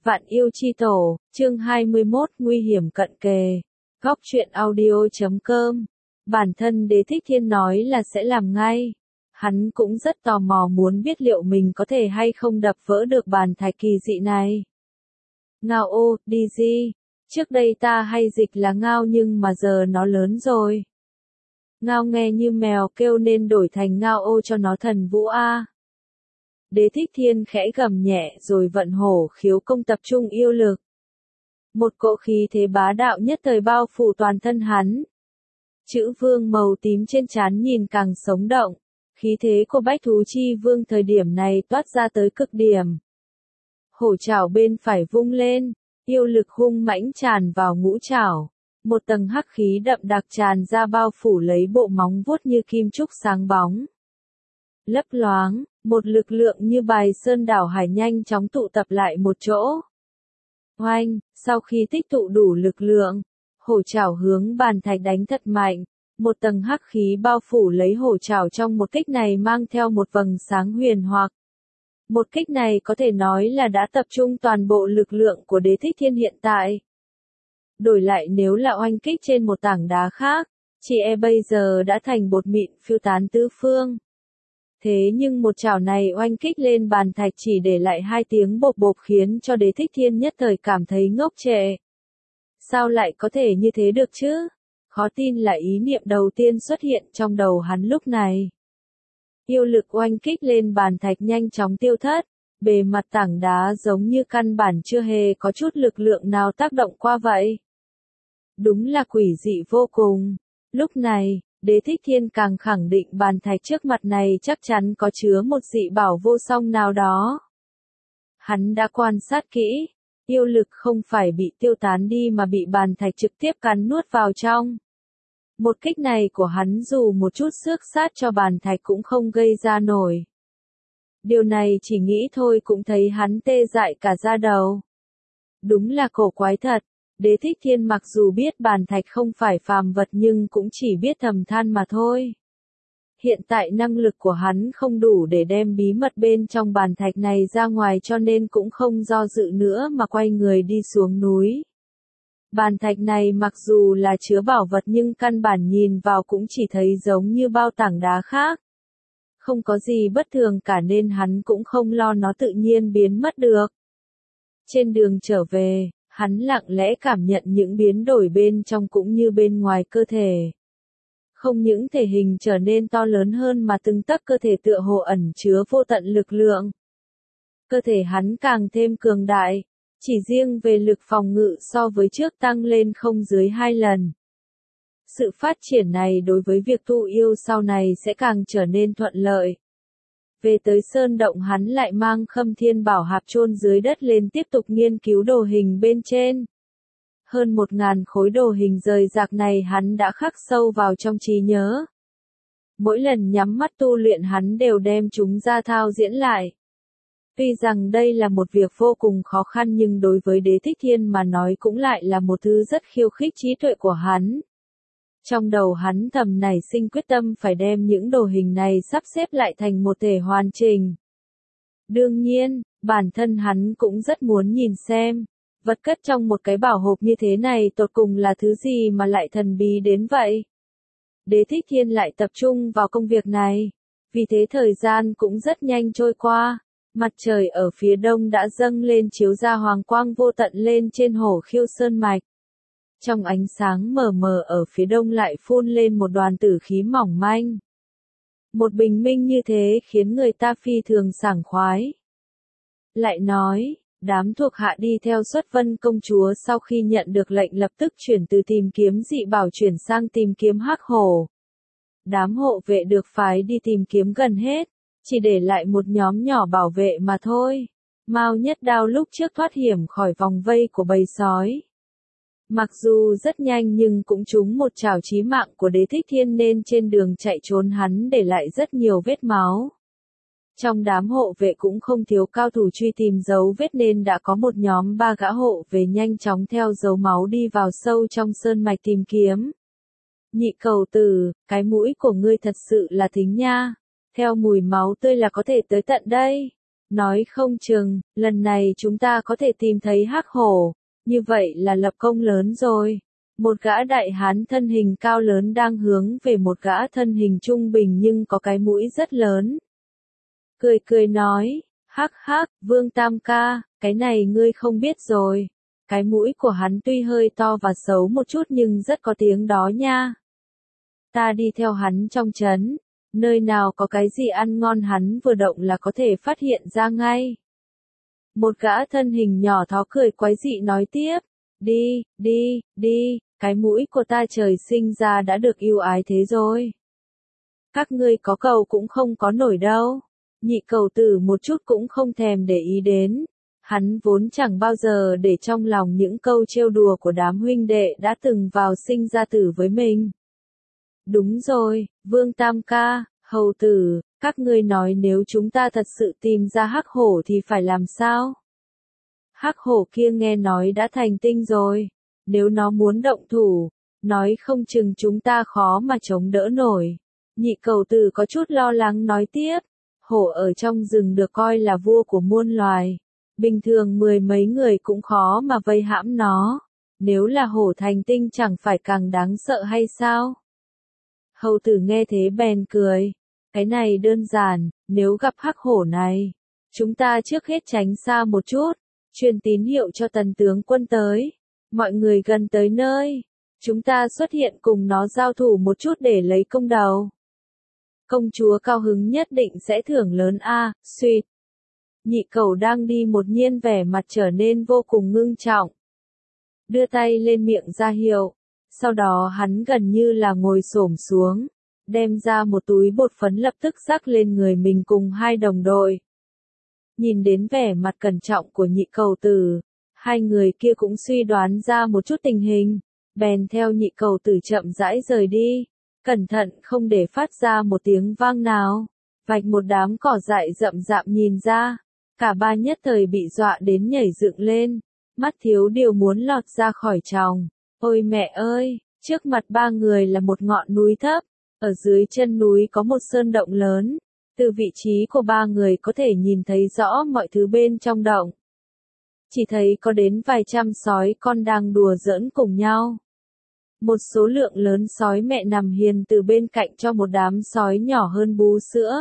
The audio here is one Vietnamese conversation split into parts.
Vạn yêu chi tổ, chương 21, nguy hiểm cận kề. Góc truyện audio.com. Bản thân Đế Thích Thiên nói là sẽ làm ngay. Hắn cũng rất tò mò muốn biết liệu mình có thể hay không đập vỡ được bàn thạch kỳ dị này. Ngao ô, đi gì? Trước đây ta hay dịch là ngao nhưng mà giờ nó lớn rồi. Ngao nghe như mèo kêu nên đổi thành ngao ô cho nó thần vũ a. Đế Thích Thiên khẽ gầm nhẹ rồi vận hổ khiếu công tập trung yêu lực. Một cỗ khí thế bá đạo nhất thời bao phủ toàn thân hắn. Chữ vương màu tím trên trán nhìn càng sống động. Khí thế của bách thú chi vương thời điểm này toát ra tới cực điểm. Hổ chảo bên phải vung lên, yêu lực hung mãnh tràn vào ngũ chảo. Một tầng hắc khí đậm đặc tràn ra bao phủ lấy bộ móng vuốt như kim trúc sáng bóng. Lấp loáng, một lực lượng như bài sơn đảo hải nhanh chóng tụ tập lại một chỗ. Oanh, sau khi tích tụ đủ lực lượng, hổ chảo hướng bàn thạch đánh thật mạnh, một tầng hắc khí bao phủ lấy hổ chảo trong một kích này mang theo một vầng sáng huyền hoặc. Một kích này có thể nói là đã tập trung toàn bộ lực lượng của Đế Thích Thiên hiện tại. Đổi lại nếu là oanh kích trên một tảng đá khác, chỉ e bây giờ đã thành bột mịn phiêu tán tứ phương. Thế nhưng một chảo này oanh kích lên bàn thạch chỉ để lại hai tiếng bộp bộp khiến cho Đế Thích Thiên nhất thời cảm thấy ngốc trệ. Sao lại có thể như thế được chứ? Khó tin là ý niệm đầu tiên xuất hiện trong đầu hắn lúc này. Yêu lực oanh kích lên bàn thạch nhanh chóng tiêu thất, bề mặt tảng đá giống như căn bản chưa hề có chút lực lượng nào tác động qua vậy. Đúng là quỷ dị vô cùng. Lúc này, Đế Thích Thiên càng khẳng định bàn thạch trước mặt này chắc chắn có chứa một dị bảo vô song nào đó. Hắn đã quan sát kỹ, yêu lực không phải bị tiêu tán đi mà bị bàn thạch trực tiếp cắn nuốt vào trong. Một kích này của hắn dù một chút xước sát cho bàn thạch cũng không gây ra nổi. Điều này chỉ nghĩ thôi cũng thấy hắn tê dại cả da đầu. Đúng là cổ quái thật. Đế Thích Thiên mặc dù biết bàn thạch không phải phàm vật nhưng cũng chỉ biết thầm than mà thôi. Hiện tại năng lực của hắn không đủ để đem bí mật bên trong bàn thạch này ra ngoài cho nên cũng không do dự nữa mà quay người đi xuống núi. Bàn thạch này mặc dù là chứa bảo vật nhưng căn bản nhìn vào cũng chỉ thấy giống như bao tảng đá khác. Không có gì bất thường cả nên hắn cũng không lo nó tự nhiên biến mất được. Trên đường trở về, hắn lặng lẽ cảm nhận những biến đổi bên trong cũng như bên ngoài cơ thể. Không những thể hình trở nên to lớn hơn mà từng tấc cơ thể tựa hồ ẩn chứa vô tận lực lượng. Cơ thể hắn càng thêm cường đại, chỉ riêng về lực phòng ngự so với trước tăng lên không dưới 2 lần. Sự phát triển này đối với việc tu yêu sau này sẽ càng trở nên thuận lợi. Về tới sơn động hắn lại mang Khâm Thiên Bảo Hạp chôn dưới đất lên tiếp tục nghiên cứu đồ hình bên trên. Hơn 1000 khối đồ hình rời rạc này hắn đã khắc sâu vào trong trí nhớ. Mỗi lần nhắm mắt tu luyện hắn đều đem chúng ra thao diễn lại. Tuy rằng đây là một việc vô cùng khó khăn nhưng đối với Đế Thích Thiên mà nói cũng lại là một thứ rất khiêu khích trí tuệ của hắn. Trong đầu hắn thầm nảy sinh quyết tâm phải đem những đồ hình này sắp xếp lại thành một thể hoàn chỉnh. Đương nhiên, bản thân hắn cũng rất muốn nhìn xem, vật cất trong một cái bảo hộp như thế này tột cùng là thứ gì mà lại thần bí đến vậy. Đế Thích Thiên lại tập trung vào công việc này, vì thế thời gian cũng rất nhanh trôi qua. Mặt trời ở phía đông đã dâng lên chiếu ra hoàng quang vô tận lên trên Hổ Khiêu Sơn Mạch. Trong ánh sáng mờ mờ ở phía đông lại phun lên một đoàn tử khí mỏng manh. Một bình minh như thế khiến người ta phi thường sảng khoái. Lại nói, đám thuộc hạ đi theo Xuất Vân công chúa sau khi nhận được lệnh lập tức chuyển từ tìm kiếm dị bảo chuyển sang tìm kiếm hắc hổ. Đám hộ vệ được phái đi tìm kiếm gần hết, chỉ để lại một nhóm nhỏ bảo vệ mà thôi. Mao Nhất Đao lúc trước thoát hiểm khỏi vòng vây của bầy sói. Mặc dù rất nhanh nhưng cũng trúng một chảo chí mạng của Đế Thích Thiên nên trên đường chạy trốn hắn để lại rất nhiều vết máu. Trong đám hộ vệ cũng không thiếu cao thủ truy tìm dấu vết nên đã có một nhóm 3 gã hộ về nhanh chóng theo dấu máu đi vào sâu trong sơn mạch tìm kiếm. Nhị cầu tử, cái mũi của ngươi thật sự là thính nha. Theo mùi máu tươi là có thể tới tận đây. Nói không chừng, lần này chúng ta có thể tìm thấy hắc hổ, như vậy là lập công lớn rồi. Một gã đại hán thân hình cao lớn đang hướng về một gã thân hình trung bình nhưng có cái mũi rất lớn. Cười cười nói, hắc hắc, Vương Tam ca, cái này ngươi không biết rồi. Cái mũi của hắn tuy hơi to và xấu một chút nhưng rất có tiếng đó nha. Ta đi theo hắn trong trấn, nơi nào có cái gì ăn ngon hắn vừa động là có thể phát hiện ra ngay. Một gã thân hình nhỏ thó cười quái dị nói tiếp, đi, cái mũi của ta trời sinh ra đã được yêu ái thế rồi. Các ngươi có cầu cũng không có nổi đâu. Nhị cầu tử một chút cũng không thèm để ý đến. Hắn vốn chẳng bao giờ để trong lòng những câu trêu đùa của đám huynh đệ đã từng vào sinh ra tử với mình. Đúng rồi, Vương Tam ca, hầu tử, các ngươi nói nếu chúng ta thật sự tìm ra hắc hổ thì phải làm sao? Hắc hổ kia nghe nói đã thành tinh rồi, nếu nó muốn động thủ, nói không chừng chúng ta khó mà chống đỡ nổi. Nhị cầu tử có chút lo lắng nói tiếp, hổ ở trong rừng được coi là vua của muôn loài, bình thường mười mấy người cũng khó mà vây hãm nó, nếu là hổ thành tinh chẳng phải càng đáng sợ hay sao? Hầu tử nghe thế bèn cười, cái này đơn giản, nếu gặp hắc hổ này, chúng ta trước hết tránh xa một chút, truyền tín hiệu cho tần tướng quân tới, mọi người gần tới nơi, chúng ta xuất hiện cùng nó giao thủ một chút để lấy công đầu. Công chúa cao hứng nhất định sẽ thưởng lớn a, suýt. Nhị cầu đang đi một nhiên vẻ mặt trở nên vô cùng ngưng trọng. Đưa tay lên miệng ra hiệu, sau đó hắn gần như là ngồi xổm xuống, đem ra một túi bột phấn lập tức rắc lên người mình cùng hai đồng đội. Nhìn đến vẻ mặt cẩn trọng của nhị cầu tử, hai người kia cũng suy đoán ra một chút tình hình, bèn theo nhị cầu tử chậm rãi rời đi, cẩn thận không để phát ra một tiếng vang nào, vạch một đám cỏ dại rậm rạp nhìn ra, cả ba nhất thời bị dọa đến nhảy dựng lên, mắt thiếu điều muốn lọt ra khỏi tròng. Ôi mẹ ơi, trước mặt ba người là một ngọn núi thấp, ở dưới chân núi có một sơn động lớn, từ vị trí của ba người có thể nhìn thấy rõ mọi thứ bên trong động. Chỉ thấy có đến vài trăm sói con đang đùa giỡn cùng nhau. Một số lượng lớn sói mẹ nằm hiền từ bên cạnh cho một đám sói nhỏ hơn bú sữa.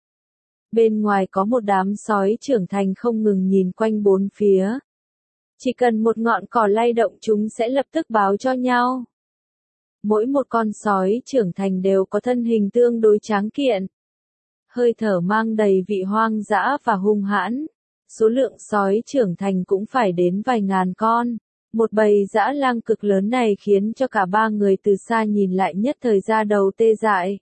Bên ngoài có một đám sói trưởng thành không ngừng nhìn quanh bốn phía. Chỉ cần một ngọn cỏ lay động chúng sẽ lập tức báo cho nhau. Mỗi một con sói trưởng thành đều có thân hình tương đối tráng kiện. Hơi thở mang đầy vị hoang dã và hung hãn. Số lượng sói trưởng thành cũng phải đến vài ngàn con. Một bầy dã lang cực lớn này khiến cho cả ba người từ xa nhìn lại nhất thời ra đầu tê dại.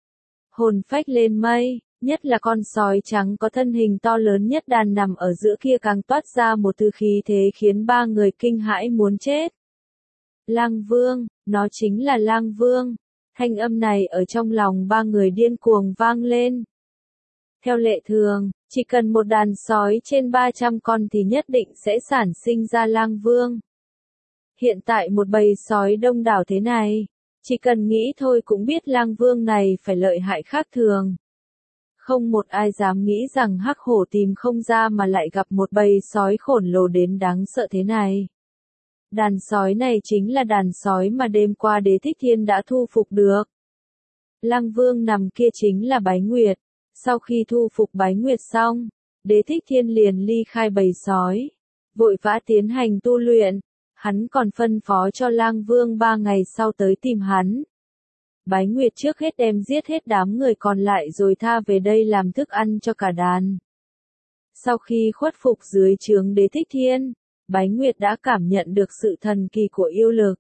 Hồn phách lên mây. Nhất là con sói trắng có thân hình to lớn nhất đàn nằm ở giữa kia càng toát ra một thứ khí thế khiến ba người kinh hãi muốn chết. Lang Vương, nó chính là Lang Vương. Thanh âm này ở trong lòng ba người điên cuồng vang lên. Theo lệ thường, chỉ cần một đàn sói trên 300 con thì nhất định sẽ sản sinh ra Lang Vương. Hiện tại một bầy sói đông đảo thế này, chỉ cần nghĩ thôi cũng biết Lang Vương này phải lợi hại khác thường. Không một ai dám nghĩ rằng hắc hổ tìm không ra mà lại gặp một bầy sói khổng lồ đến đáng sợ thế này. Đàn sói này chính là đàn sói mà đêm qua Đế Thích Thiên đã thu phục được. Lang Vương nằm kia chính là Bái Nguyệt. Sau khi thu phục Bái Nguyệt xong, Đế Thích Thiên liền ly khai bầy sói, vội vã tiến hành tu luyện. Hắn còn phân phó cho Lang Vương 3 ngày sau tới tìm hắn. Bái Nguyệt trước hết đem giết hết đám người còn lại rồi tha về đây làm thức ăn cho cả đàn. Sau khi khuất phục dưới trướng Đế Thích Thiên, Bái Nguyệt đã cảm nhận được sự thần kỳ của yêu lực.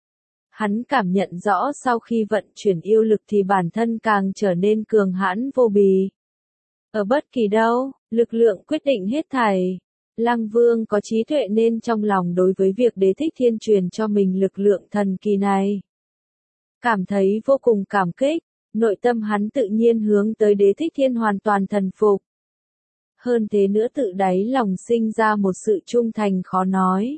Hắn cảm nhận rõ sau khi vận chuyển yêu lực thì bản thân càng trở nên cường hãn vô bì. Ở bất kỳ đâu, lực lượng quyết định hết thảy. Lang Vương có trí tuệ nên trong lòng đối với việc Đế Thích Thiên truyền cho mình lực lượng thần kỳ này, cảm thấy vô cùng cảm kích, nội tâm hắn tự nhiên hướng tới Đế Thích Thiên hoàn toàn thần phục. Hơn thế nữa tự đáy lòng sinh ra một sự trung thành khó nói.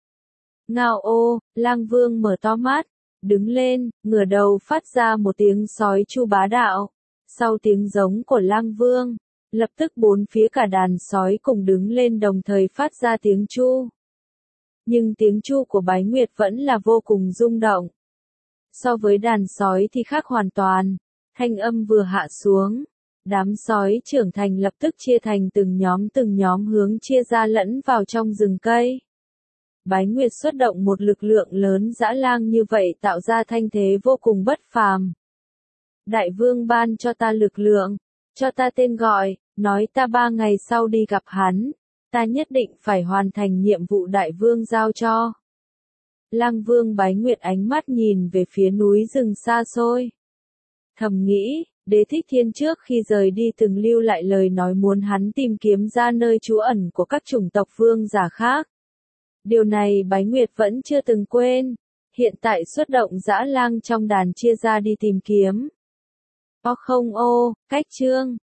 Ngao ô, Lang Vương mở to mắt, đứng lên, ngửa đầu phát ra một tiếng sói chu bá đạo. Sau tiếng giống của Lang Vương, Lập tức bốn phía cả đàn sói cùng đứng lên đồng thời phát ra tiếng chu. Nhưng tiếng chu của Bái Nguyệt vẫn là vô cùng rung động. So với đàn sói thì khác hoàn toàn. Thanh âm vừa hạ xuống, đám sói trưởng thành lập tức chia thành từng nhóm hướng chia ra lẫn vào trong rừng cây. Bái Nguyệt xuất động một lực lượng lớn dã lang như vậy tạo ra thanh thế vô cùng bất phàm. Đại vương ban cho ta lực lượng, cho ta tên gọi, nói ta 3 ngày sau đi gặp hắn, ta nhất định phải hoàn thành nhiệm vụ đại vương giao cho. Lang vương Bái Nguyệt ánh mắt nhìn về phía núi rừng xa xôi. Thầm nghĩ, Đế Thích Thiên trước khi rời đi từng lưu lại lời nói muốn hắn tìm kiếm ra nơi trú ẩn của các chủng tộc vương giả khác. Điều này Bái Nguyệt vẫn chưa từng quên, hiện tại xuất động dã lang trong đàn chia ra đi tìm kiếm. Cách chương